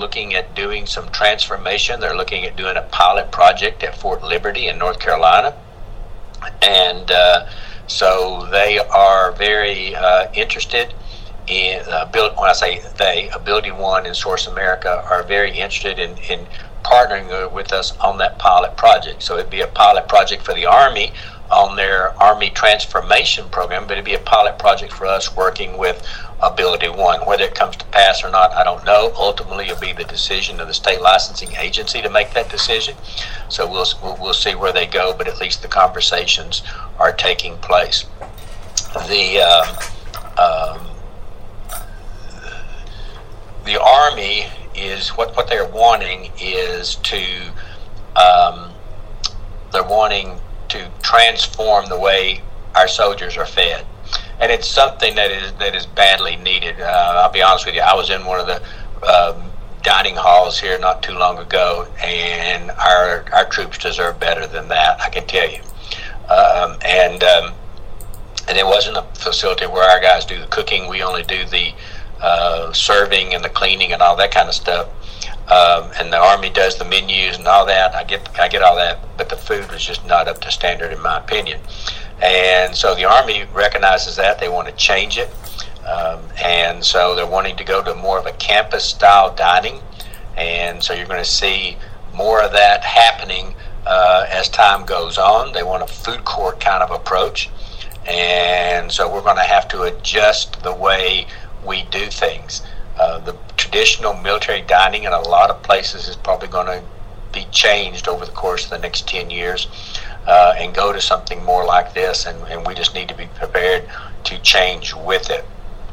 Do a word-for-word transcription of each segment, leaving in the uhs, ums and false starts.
looking at doing some transformation. They're looking at doing a pilot project at Fort Liberty in North Carolina. And uh, so they are very uh, interested in, uh, build, when I say they, Ability One and Source America are very interested in, in partnering with us on that pilot project. So it'd be a pilot project for the Army on their Army transformation program, but it'd be a pilot project for us working with Ability One. Whether it comes to pass or not, I don't know. Ultimately, it'll be the decision of the state licensing agency to make that decision. So we'll we'll, we'll see where they go, but at least the conversations are taking place. The um, um, the Army is what what they're wanting is to um, they're wanting to transform the way our soldiers are fed, and it's something that is that is badly needed. Uh, I'll be honest with you. I was in one of the um, dining halls here not too long ago, and our our troops deserve better than that. I can tell you. Um, and um, and it wasn't a facility where our guys do the cooking. We only do the uh, serving and the cleaning and all that kind of stuff. Um, and the Army does the menus and all that. I get I get all that, but the food was just not up to standard in my opinion. And so the Army recognizes that. They want to change it. Um, and so they're wanting to go to more of a campus-style dining. And so you're going to see more of that happening uh, as time goes on. They want a food court kind of approach. And so we're going to have to adjust the way we do things. Uh, the traditional military dining in a lot of places is probably going to be changed over the course of the next ten years uh, and go to something more like this, and, and we just need to be prepared to change with it.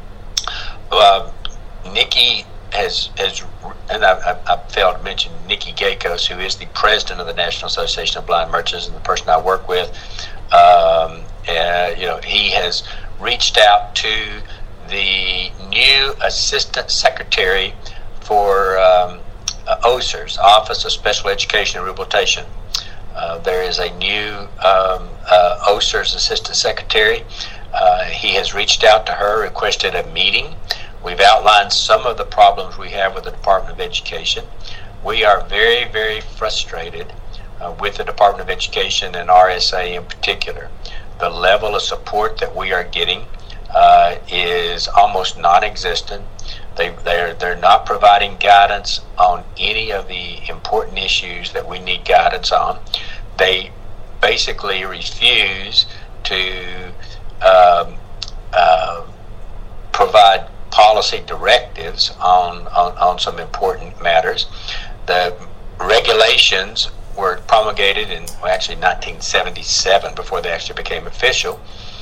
Uh, Nikki has, has and I, I, I failed to mention Nikki Gakos, who is the president of the National Association of Blind Merchants and the person I work with. Um, uh, you know, he has reached out to the new Assistant Secretary for um, uh, O S E R S, Office of Special Education and Rehabilitation. Uh, there is a new um, uh, O S E R S Assistant Secretary. Uh, he has reached out to her, requested a meeting. We've outlined some of the problems we have with the Department of Education. We are very, very frustrated uh, with the Department of Education and R S A in particular. The level of support that we are getting Uh, is almost non-existent. They, they're, they're not providing guidance on any of the important issues that we need guidance on. They basically refuse to um, uh, provide policy directives on, on, on some important matters. The regulations were promulgated in well, actually nineteen seventy-seven before they actually became official.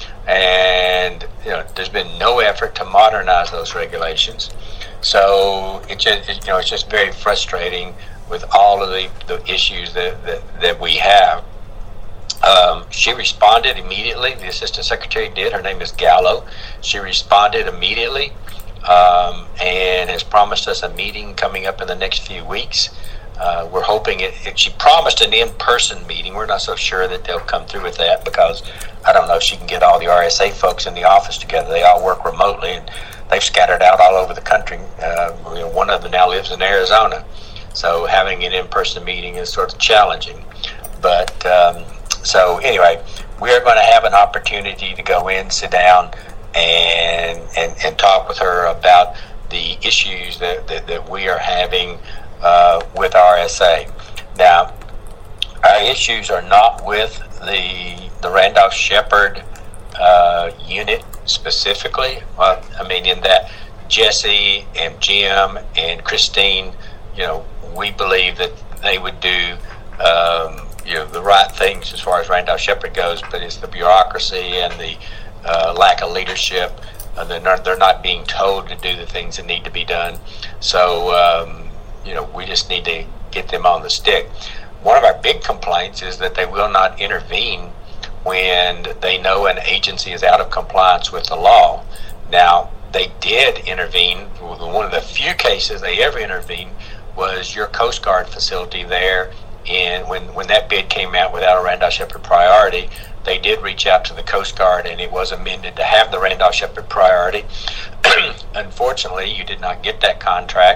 And you know, there's been no effort to modernize those regulations. So it just, it, you know, it's just very frustrating with all of the, the issues that, that, that we have. Um, she responded immediately. The Assistant Secretary did. Her name is Gallo. She responded immediately um, and has promised us a meeting coming up in the next few weeks. Uh, we're hoping it, it, she promised an in-person meeting. We're not so sure that they'll come through with that because I don't know if she can get all the R S A folks in the office together. They all work remotely and they've scattered out all over the country. Uh, you know, one of them now lives in Arizona. So having an in-person meeting is sort of challenging. But um, so anyway, we're going to have an opportunity to go in, sit down, and and, and talk with her about the issues that, that, that we are having Uh, with R S A. Now, our issues are not with the the Randolph-Sheppard uh, unit specifically. Well, I mean, in that Jesse and Jim and Christine, you know, we believe that they would do, um, you know, the right things as far as Randolph-Sheppard goes, but it's the bureaucracy and the uh, lack of leadership. Uh, they're not, they're not being told to do the things that need to be done. So, um, you know, we just need to get them on the stick. One of our big complaints is that they will not intervene when they know an agency is out of compliance with the law. Now, they did intervene. One of the few cases they ever intervened was your Coast Guard facility there. And when, when that bid came out without a Randolph-Sheppard priority, they did reach out to the Coast Guard and it was amended to have the Randolph-Sheppard priority. Unfortunately, you did not get that contract.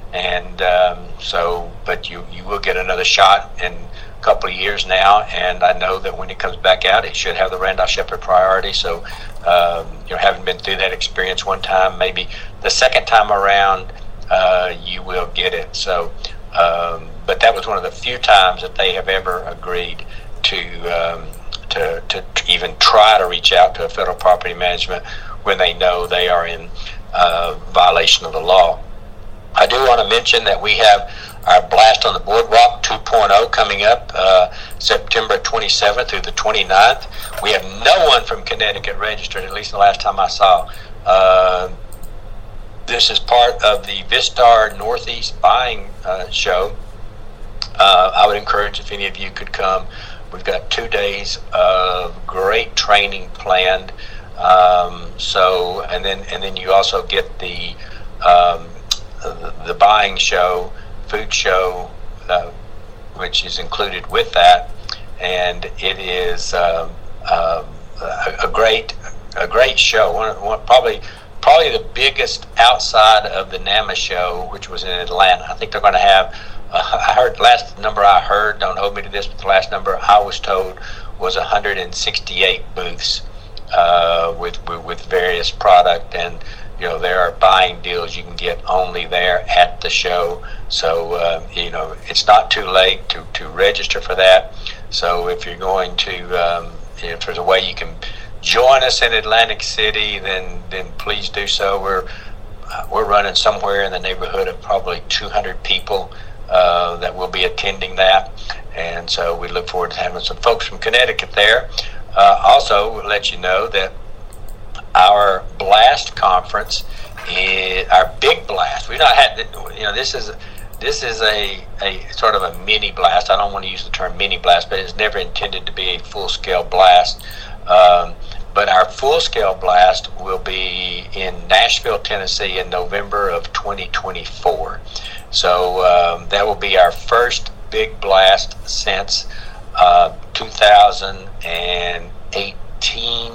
and um, so, but you, you will get another shot in a couple of years now, and I know that when it comes back out, it should have the Randolph Shepherd priority. So, um, you know, having been through that experience one time, maybe the second time around, uh, you will get it. So, um, but that was one of the few times that they have ever agreed to um, to, to even try to reach out to a federal property management when they know they are in uh, violation of the law. I do want to mention that we have our Blast on the Boardwalk two point oh coming up uh, September twenty-seventh through the twenty-ninth. We have no one from Connecticut registered, at least the last time I saw. Uh, this is part of the Vistar Northeast Buying uh, Show. Uh, I would encourage if any of you could come. We've got two days of great training planned. Um, so, and then and then you also get the um, the, the buying show, food show, uh, which is included with that, and it is um, um, a, a great a great show. One, one probably probably the biggest outside of the NAMA show, which was in Atlanta. I think they're going to have. Uh, I heard last number I heard. Don't hold me to this, but the last number I was told was one hundred sixty-eight booths uh, with, with with various product, and you know there are buying deals you can get only there at the show. So uh, you know it's not too late to, to register for that. So if you're going to, um, if there's a way you can join us in Atlantic City, then then please do so. We're uh, we're running somewhere in the neighborhood of probably two hundred people. Uh, that will be attending that, and so we look forward to having some folks from Connecticut there. Uh, also, we'll let you know that our Blast conference is our big Blast. We've not had, you know, this is this is a, a sort of a mini blast. I don't want to use the term mini blast, but it's never intended to be a full-scale blast. Um, but our full-scale blast will be in Nashville, Tennessee in November of twenty twenty-four. So um, that will be our first big blast since uh, two thousand eighteen,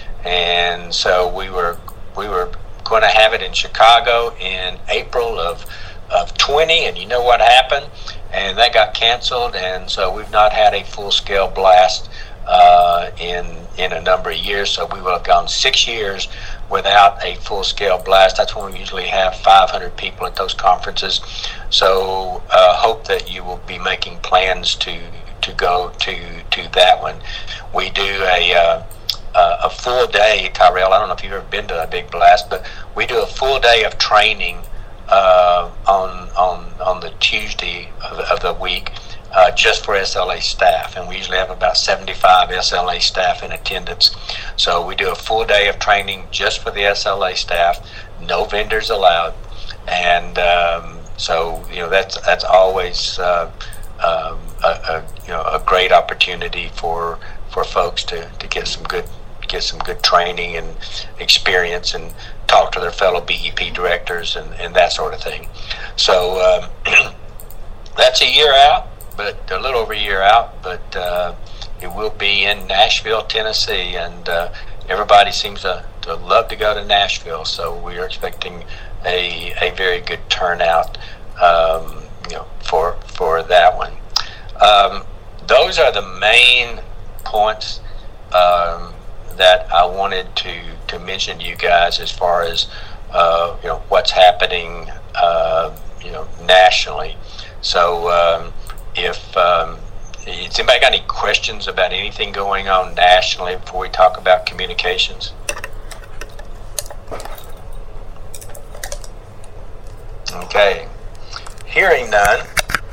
and so we were we were going to have it in Chicago in April of of twenty, and you know what happened? And that got canceled, and so we've not had a full scale blast uh, in in a number of years. So we will have gone six years without a full-scale blast. That's when we usually have five hundred people at those conferences. So uh, hope that you will be making plans to to go to to that one. We do a uh, a full day, Tyrell. I don't know if you've ever been to a big blast, but we do a full day of training uh, on on on the Tuesday of, of the week. Uh, just for S L A staff, and we usually have about seventy-five S L A staff in attendance. So we do a full day of training just for the S L A staff, no vendors allowed, and um, so you know that's that's always uh, um, a, a you know a great opportunity for for folks to, to get some good get some good training and experience and talk to their fellow B E P directors and, and that sort of thing. So um, that's a year out. But a little over a year out, but uh, it will be in Nashville, Tennessee, and uh, everybody seems to, to love to go to Nashville, so we are expecting a a very good turnout, um, you know, for for that one. Um, those are the main points um, that I wanted to to mention to you guys as far as uh, you know what's happening, uh, you know, nationally. So. Um, If um, has anybody got any questions about anything going on nationally before we talk about communications? Okay, hearing none.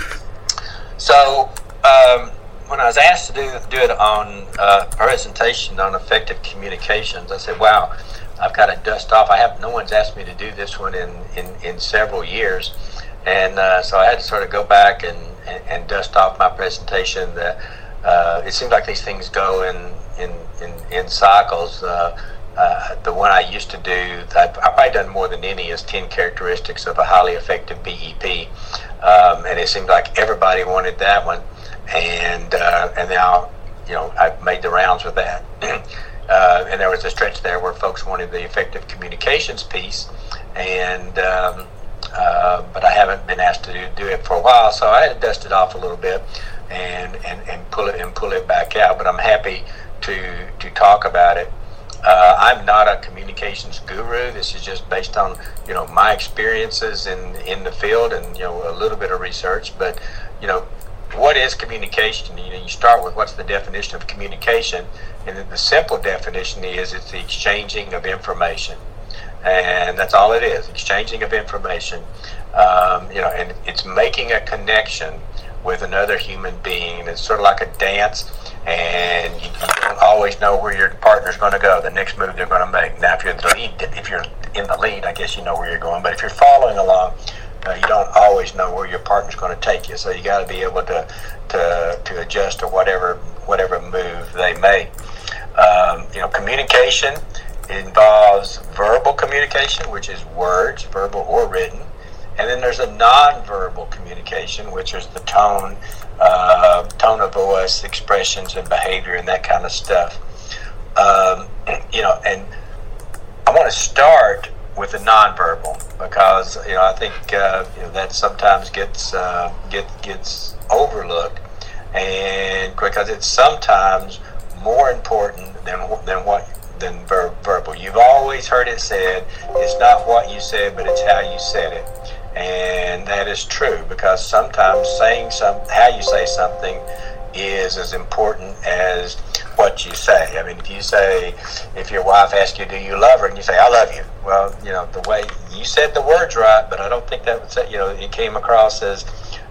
So um, when I was asked to do do it on uh, a presentation on effective communications, I said, "Wow, I've got to dust off. I have no one's asked me to do this one in in, in several years." And uh, so I had to sort of go back and, and, and dust off my presentation. That uh, it seems like these things go in in, in, in cycles. Uh, uh, the one I used to do, I've, I've probably done more than any, is ten characteristics of a highly effective B E P. Um, and it seemed like everybody wanted that one. And uh, and now, you know, I've made the rounds with that. uh, and there was a stretch there where folks wanted the effective communications piece. And um, uh, but I haven't been asked to do, do it for a while, so I had to dust it off a little bit and, and, and pull it and pull it back out. But I'm happy to to talk about it. Uh, I'm not a communications guru. This is just based on, you know, my experiences in in the field and, you know, a little bit of research. But, you know, what is communication? You know, you start with what's the definition of communication, and then the simple definition is it's the exchanging of information, and that's all it is: exchanging of information. Um, you know, and it's making a connection with another human being. It's sort of like a dance, and you, you don't always know where your partner's going to go, the next move they're going to make. Now, if you're the lead, if you're in the lead, I guess you know where you're going. But if you're following along, uh, you don't always know where your partner's going to take you. So you got to be able to to to adjust to whatever whatever move they make. Um, you know, communication involves verbal communication, which is words, verbal or written. And then there's a non-verbal communication, which is the tone, uh, tone of voice, expressions, and behavior, and that kind of stuff. Um, you know, and I want to start with the non-verbal because you know I think uh, you know that sometimes gets uh, get gets overlooked, and because it's sometimes more important than than what than ver- verbal. You've always heard it said, "It's not what you said, but it's how you said it." And that is true because sometimes saying some, how you say something is as important as what you say. I mean, if you say, if your wife asks you, do you love her? And you say, I love you. Well, you know, the way you said the words right, but I don't think that would say, you know, it came across as,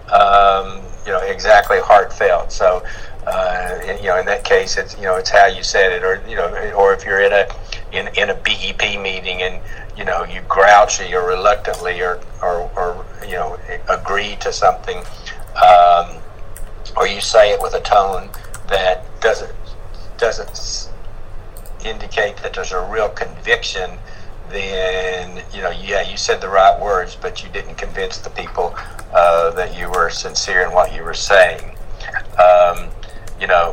um, you know, exactly heartfelt. So, uh, you know, in that case, it's, you know, it's how you said it, or, you know, or if you're in a, in, in a B E P meeting and, you know, you grouchy or reluctantly or, or, or you know, agree to something, um, or you say it with a tone that doesn't doesn't indicate that there's a real conviction, then, you know, yeah, you said the right words, but you didn't convince the people uh, that you were sincere in what you were saying. Um, you know,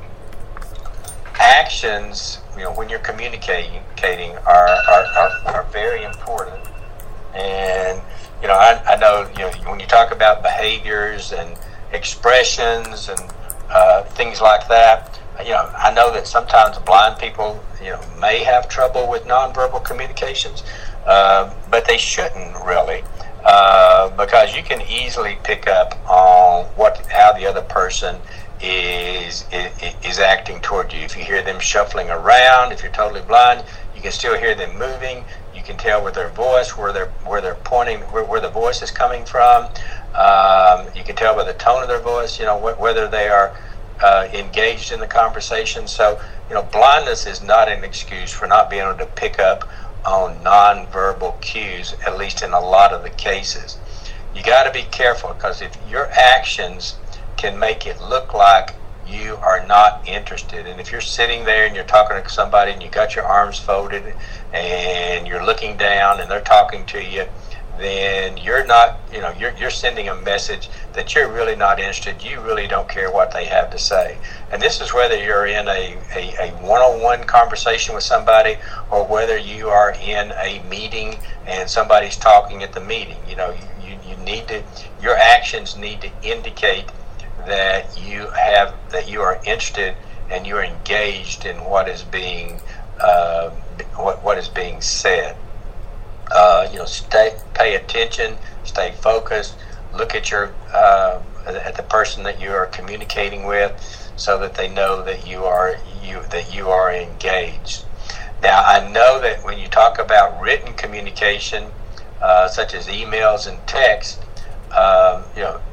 actions, you know, when you're communicating are, are, are, are very important. And, you know, I, I know, you know, when you talk about behaviors and expressions and uh, things like that, you know, I know that sometimes blind people, you know, may have trouble with nonverbal communications, uh, but they shouldn't really, uh, because you can easily pick up on what, how the other person is, is is acting toward you. If you hear them shuffling around, if you're totally blind, you can still hear them moving. You can tell with their voice where they're where they're pointing, where, where the voice is coming from. Um, you can tell by the tone of their voice, you know, wh- whether they are uh, engaged in the conversation. So, you know, blindness is not an excuse for not being able to pick up on nonverbal cues, at least in a lot of the cases. You got to be careful because if your actions can make it look like you are not interested. And if you're sitting there and you're talking to somebody and you got your arms folded and you're looking down and they're talking to you, then you're not, you know, you're you're sending a message that you're really not interested. You really don't care what they have to say. And this is whether you're in a, a, a one-on-one conversation with somebody or whether you are in a meeting and somebody's talking at the meeting. You know, you, you, you need to, your actions need to indicate that you have, that you are interested and you're engaged in what is being uh, what what is being said. Uh, you know, stay, pay attention, stay focused, look at your uh, at the person that you are communicating with, so that they know that you are you that you are engaged. Now, I know that when you talk about written communication, uh, such as emails and text, um, you know.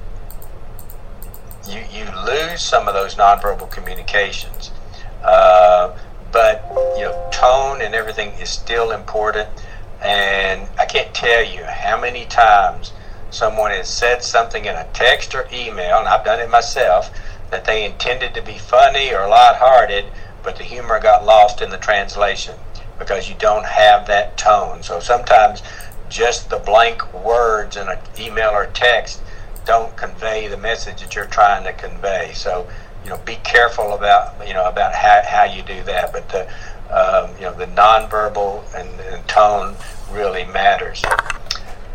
You, you lose some of those nonverbal communications, uh, but you know, tone and everything is still important. And I can't tell you how many times someone has said something in a text or email, and I've done it myself, that they intended to be funny or lighthearted, but the humor got lost in the translation because you don't have that tone. So sometimes just the blank words in an email or text don't convey the message that you're trying to convey. So, you know, be careful about, you know, about how, how you do that. But the, um, you know, the nonverbal and, and tone really matters.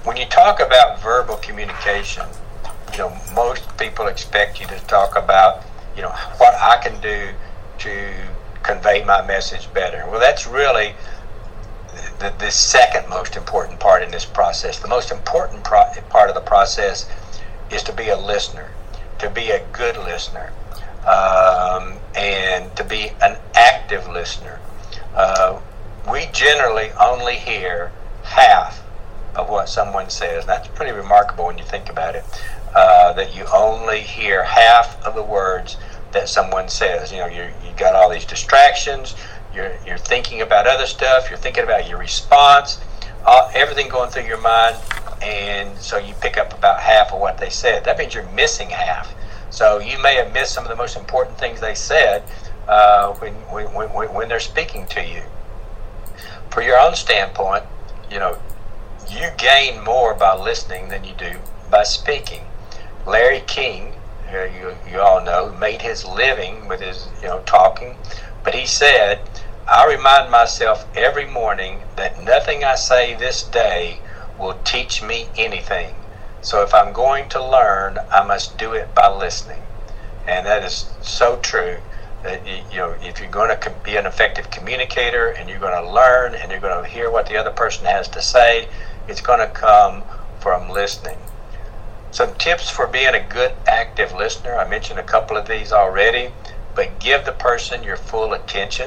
when you talk about verbal communication, you know, most people expect you to talk about, you know, what I can do to convey my message better. Well, that's really the, the second most important part in this process. The most important pro- part of the process is to be a listener, to be a good listener, um, and to be an active listener. Uh, we generally only hear half of what someone says. That's pretty remarkable when you think about it, uh, that you only hear half of the words that someone says. You know, you you got all these distractions, you're you're thinking about other stuff, you're thinking about your response, all, everything going through your mind, and so you pick up about half of what they said. That means you're missing half. So you may have missed some of the most important things they said uh, when, when, when, when they're speaking to you. For your own standpoint, you know, you gain more by listening than you do by speaking. Larry King, uh, you, you all know, made his living with his, you know, talking, but he said, I remind myself every morning that nothing I say this day will teach me anything. So if I'm going to learn, I must do it by listening. And that is so true. That, you know, if you're going to be an effective communicator and you're going to learn and you're going to hear what the other person has to say, it's going to come from listening. Some tips for being a good active listener. I mentioned a couple of these already, but give the person your full attention.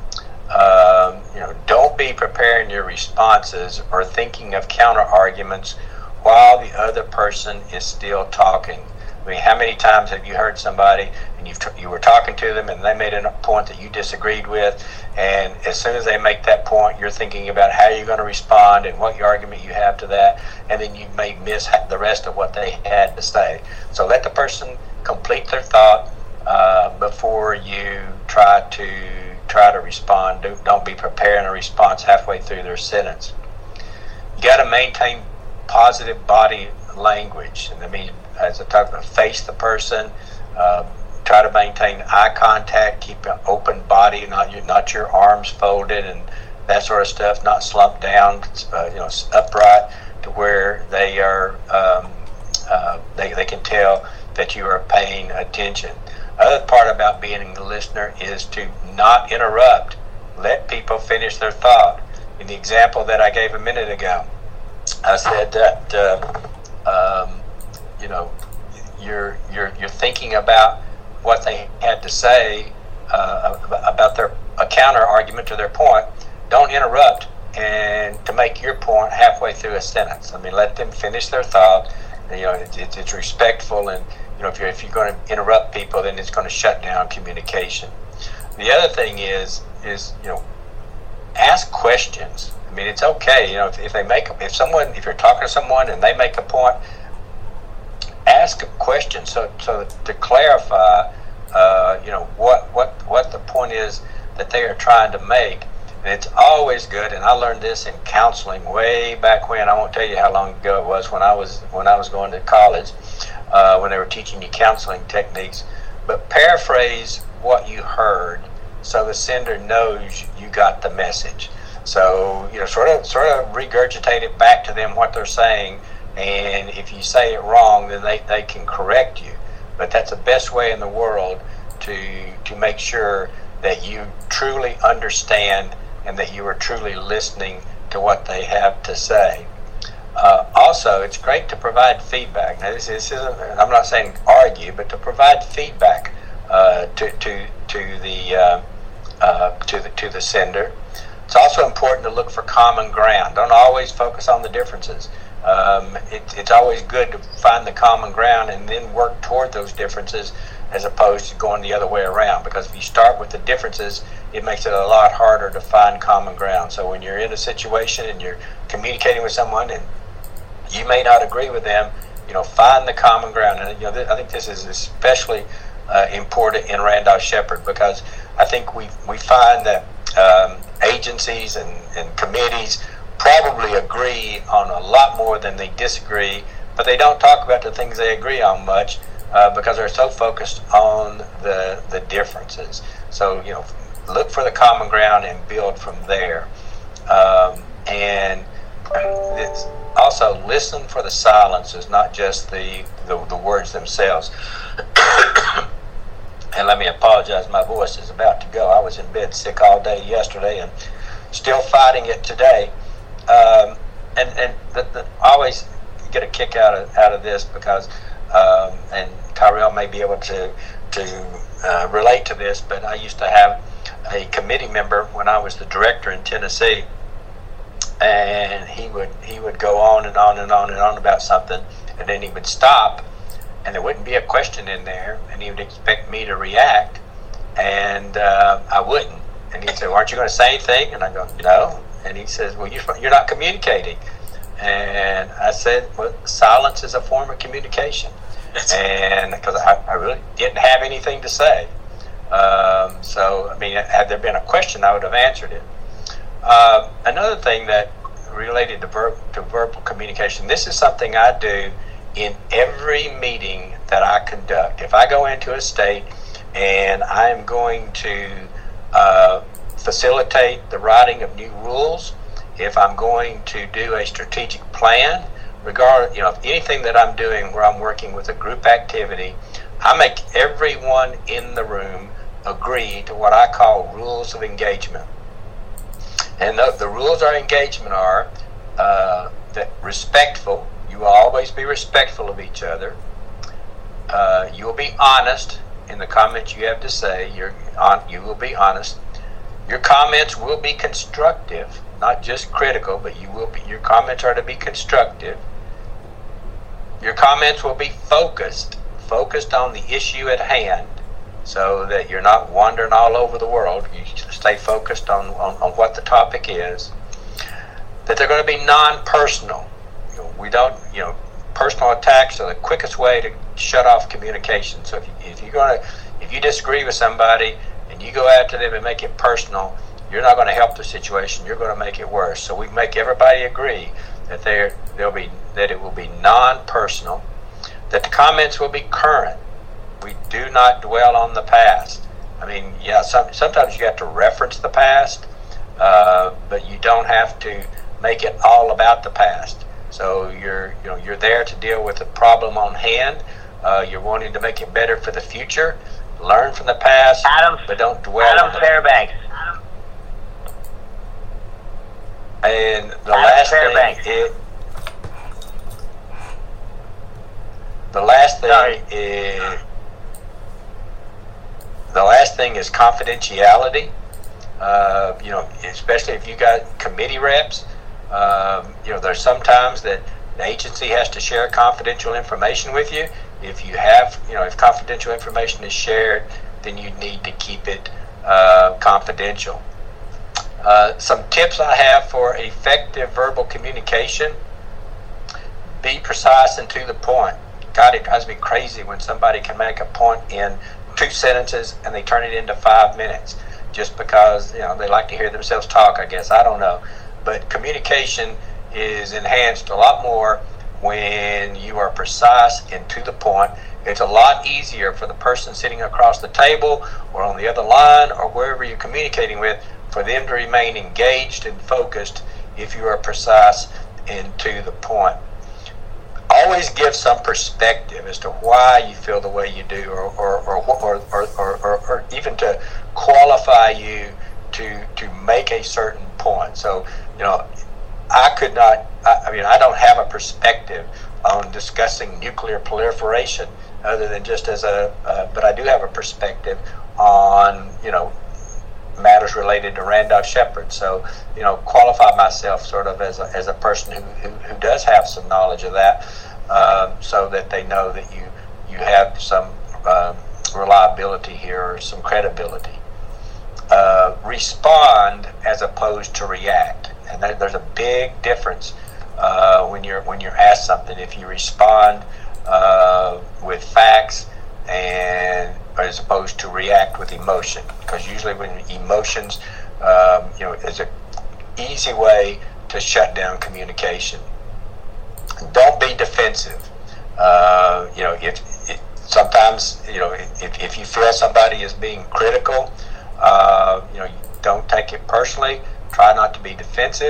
Um, you know, don't be preparing your responses or thinking of counter arguments while the other person is still talking. I mean, how many times have you heard somebody and you've t- you were talking to them and they made a point that you disagreed with, and as soon as they make that point, you're thinking about how you're going to respond and what your argument you have to that, and then you may miss the rest of what they had to say. So let the person complete their thought uh, before you try to try to respond. Don't be preparing a response halfway through their sentence. You got to maintain positive body language, and I mean, as I talked about, face the person, uh, try to maintain eye contact, keep an open body, not your not your arms folded and that sort of stuff, not slumped down, uh, you know, upright to where they are um, uh, they they can tell that you are paying attention. Other part about being a listener is to not interrupt. Let people finish their thought. In the example that I gave a minute ago, I said that uh, um, you know, you're you're you're thinking about what they had to say uh, about their a counter argument to their point. Don't interrupt and to make your point halfway through a sentence. I mean, let them finish their thought. You know, it, it, it's respectful, and you know, if you're if you're going to interrupt people, then it's going to shut down communication. The other thing is is you know, ask questions. I mean, it's okay. You know, if, if they make if someone if you're talking to someone and they make a point, ask a question so so to clarify, uh, you know, what, what what the point is that they are trying to make. And it's always good, and I learned this in counseling way back when. I won't tell you how long ago it was, when I was when I was going to college, uh, when they were teaching you counseling techniques. But paraphrase what you heard so the sender knows you got the message. So, you know, sort of sort of regurgitate it back to them what they're saying. And if you say it wrong, then they, they can correct you. But that's the best way in the world to to make sure that you truly understand and that you are truly listening to what they have to say. Uh, also, it's great to provide feedback. Now, this, this isn't, I'm not saying argue, but to provide feedback uh, to to to the uh, uh, to the to the sender. It's also important to look for common ground. Don't always focus on the differences. Um, it, it's always good to find the common ground and then work toward those differences, as opposed to going the other way around. Because if you start with the differences, it makes it a lot harder to find common ground. So when you're in a situation and you're communicating with someone and you may not agree with them, you know, find the common ground. And you know, th- I think this is especially uh, important in Randolph-Sheppard, because I think we we find that um, agencies and, and committees probably agree on a lot more than they disagree, but they don't talk about the things they agree on much uh, because they're so focused on the the differences. So, you know, look for the common ground and build from there. Um, and it's also listen for the silences, not just the, the, the words themselves. And let me apologize, my voice is about to go. I was in bed sick all day yesterday and still fighting it today. Um, and and the, the, I always get a kick out of out of this because, um, and Kyrell may be able to to uh, relate to this, but I used to have a committee member when I was the director in Tennessee, and he would he would go on and on and on and on about something, and then he would stop, and there wouldn't be a question in there, and he would expect me to react, and uh, I wouldn't. And he'd say, well, aren't you going to say anything? And I go, no. And he says, well, you're, you're not communicating. And I said, well, silence is a form of communication. And because I, I really didn't have anything to say. Um, so, I mean, had there been a question, I would have answered it. Uh, another thing that related to, ver- to verbal communication, this is something I do in every meeting that I conduct. If I go into a state and I'm going to uh, facilitate the writing of new rules, if I'm going to do a strategic plan, regard, you know, anything that I'm doing where I'm working with a group activity, I make everyone in the room agree to what I call rules of engagement. And the, the rules of engagement are uh, that respectful. You will always be respectful of each other. Uh, you will be honest in the comments you have to say. You're on, you will be honest. Your comments will be constructive, not just critical, but you will be. Your comments are to be constructive. Your comments will be focused, focused on the issue at hand, so that you're not wandering all over the world. You stay focused on, on, on what the topic is. That they're going to be non-personal. You know, we don't, you know, personal attacks are the quickest way to shut off communication. So if, you, if you're going to, if you disagree with somebody and you go after them and make it personal, you're not going to help the situation. You're going to make it worse. So we make everybody agree that there there'll be that it will be non-personal. That the comments will be current. We do not dwell on the past. I mean, yeah, some, sometimes you have to reference the past, uh, but you don't have to make it all about the past. So you're, you know, you're there to deal with the problem on hand. Uh, you're wanting to make it better for the future. Learn from the past, Adam, but don't dwell Adam on the Fairbanks. And the Adam last Fairbanks. thing, it, the last thing Sorry. is the last thing is confidentiality. Uh, you know, especially if you got committee reps. Um, you know, there's sometimes that the agency has to share confidential information with you. If you have, you know, if confidential information is shared, then you need to keep it uh, confidential. Uh, some tips I have for effective verbal communication: be precise and to the point. God, it drives me crazy when somebody can make a point in two sentences and they turn it into five minutes just because, you know, they like to hear themselves talk, I guess. I don't know. But communication is enhanced a lot more when you are precise and to the point. It's a lot easier for the person sitting across the table or on the other line or wherever you're communicating with for them to remain engaged and focused if you are precise and to the point. Always give some perspective as to why you feel the way you do, or or or or, or, or, or, or even to qualify you to to make a certain point. So, you know, I could not, I, I mean, I don't have a perspective on discussing nuclear proliferation other than just as a, uh, but I do have a perspective on, you know, matters related to Randolph Shepherd. So, you know, qualify myself sort of as a, as a person who, who, who does have some knowledge of that, uh, so that they know that you, you have some uh, reliability here or some credibility. Uh, respond as opposed to react, and there, there's a big difference uh, when you're when you're asked something. If you respond uh, with facts and as opposed to react with emotion, because usually when emotions, um, you know, is an easy way to shut down communication. Don't be defensive. Uh, you know, if, if sometimes, you know, if, if you feel somebody is being critical, uh, you know, don't take it personally. Try not to be defensive.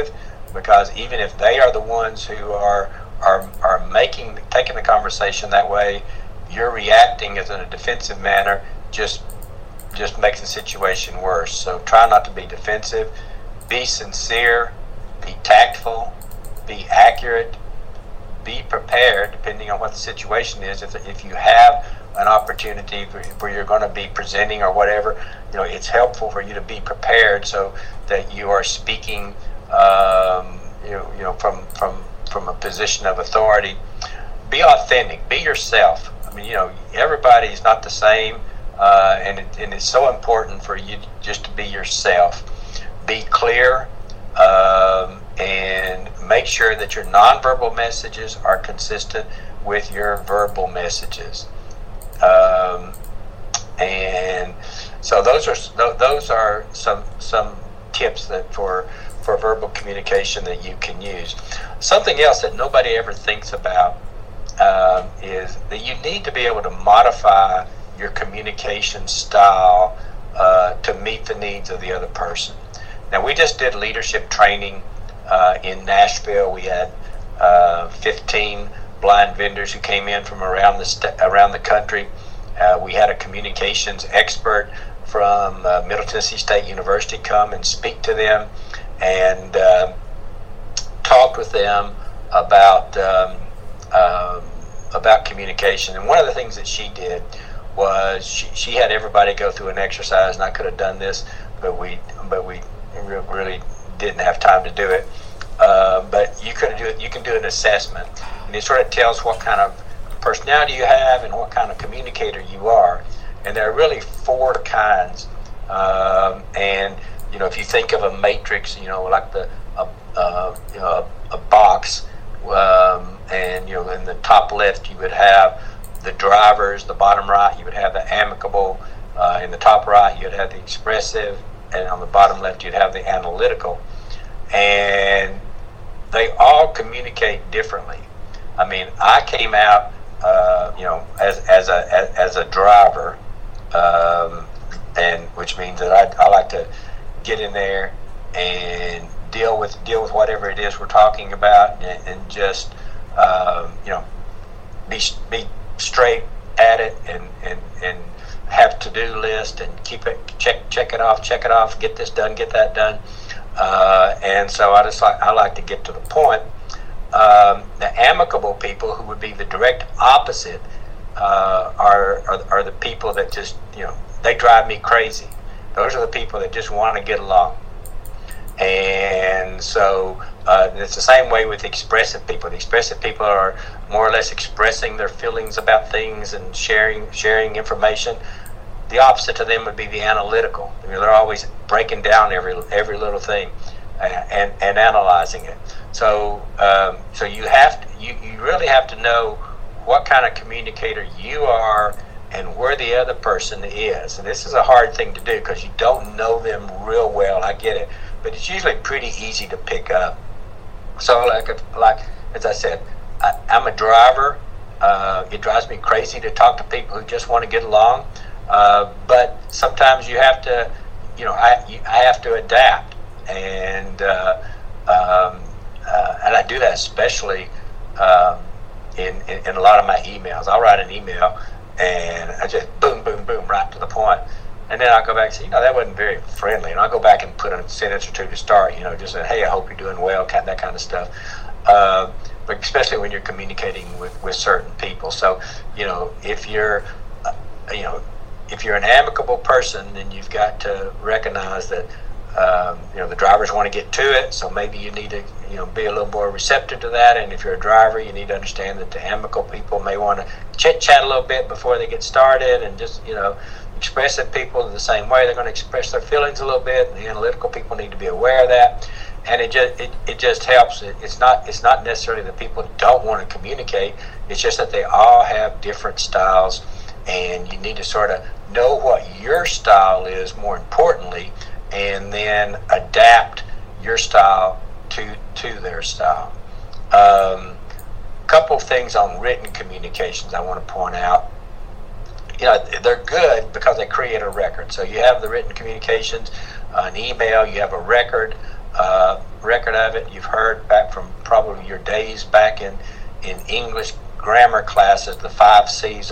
because even if they are the ones who are are are making taking the conversation that way, you're reacting as in a defensive manner just just makes the situation worse. So try not to be defensive. Be sincere. Be tactful. Be accurate. Be prepared, depending on what the situation is. If if you have an opportunity where you're going to be presenting or whatever, you know, it's helpful for you to be prepared so that you are speaking, um, you know, you know, from from from a position of authority. Be authentic. Be yourself. I mean, you know, everybody's not the same, uh, and it, and it's so important for you just to be yourself. Be clear, um, and make sure that your nonverbal messages are consistent with your verbal messages. Um, and so those are those are some some tips that for for verbal communication that you can use. Something else that nobody ever thinks about um, is that you need to be able to modify your communication style uh, to meet the needs of the other person. Now, we just did leadership training uh, in Nashville. We had uh, fifteen blind vendors who came in from around the st- around the country. Uh, we had a communications expert from uh, Middle Tennessee State University come and speak to them, and uh, talked with them about um, um, about communication. And one of the things that she did was she, she had everybody go through an exercise, and I could have done this, but we but we really didn't have time to do it. Uh, but you could do it. You can do an assessment, and it sort of tells what kind of personality you have and what kind of communicator you are. And there are really four kinds. Um, and you know, if you think of a matrix, you know, like the a, uh, you know, a, a box, um, and you know, in the top left you would have the drivers. The bottom right you would have the amicable. Uh, in the top right you'd have the expressive, and on the bottom left you'd have the analytical. And they all communicate differently. I mean, I came out, uh, you know, as as a as, as a driver, um, and which means that I, I like to get in there and deal with deal with whatever it is we're talking about, and, and just um, you know, be be straight at it, and and and have to-do list and keep it check check it off, check it off, get this done, get that done. Uh, and so I just like I like to get to the point. Um, the amicable people, who would be the direct opposite, uh, are, are are the people that just, you know, they drive me crazy. Those are the people that just want to get along. And so uh, it's the same way with expressive people. The expressive people are more or less expressing their feelings about things and sharing sharing information. The opposite to them would be the analytical. I mean, they're always breaking down every every little thing and and, and analyzing it. So um, so you have to, you, you really have to know what kind of communicator you are and where the other person is. And this is a hard thing to do because you don't know them real well. I get it, but it's usually pretty easy to pick up. So like like as I said, I, I'm a driver. Uh, it drives me crazy to talk to people who just want to get along. Uh, but sometimes you have to, you know, I you, I have to adapt, and uh, um, uh, and I do that especially um, in, in in a lot of my emails. I'll write an email and I just boom, boom, boom, right to the point, and then I'll go back and say, you know, that wasn't very friendly, and I'll go back and put a sentence or two to start, you know, just say, hey, I hope you're doing well, that kind of stuff. Uh, but especially when you're communicating with, with certain people. So, you know, if you're, uh, you know. If you're an amicable person, then you've got to recognize that um, you know, the drivers want to get to it, so maybe you need to, you know, be a little more receptive to that. And if you're a driver, you need to understand that the amicable people may want to chit chat a little bit before they get started, and just, you know, expressive people in the same way, they're going to express their feelings a little bit, and the analytical people need to be aware of that. And it just it, it just helps. It, it's not it's not necessarily that people don't want to communicate. It's just that they all have different styles, and you need to sort of know what your style is, more importantly, and then adapt your style to to their style. Um, couple of things on written communications I want to point out. You know, they're good because they create a record. So you have the written communications, uh, an email, you have a record. Uh, record of it. You've heard back from probably your days back in, in English grammar classes, the five C's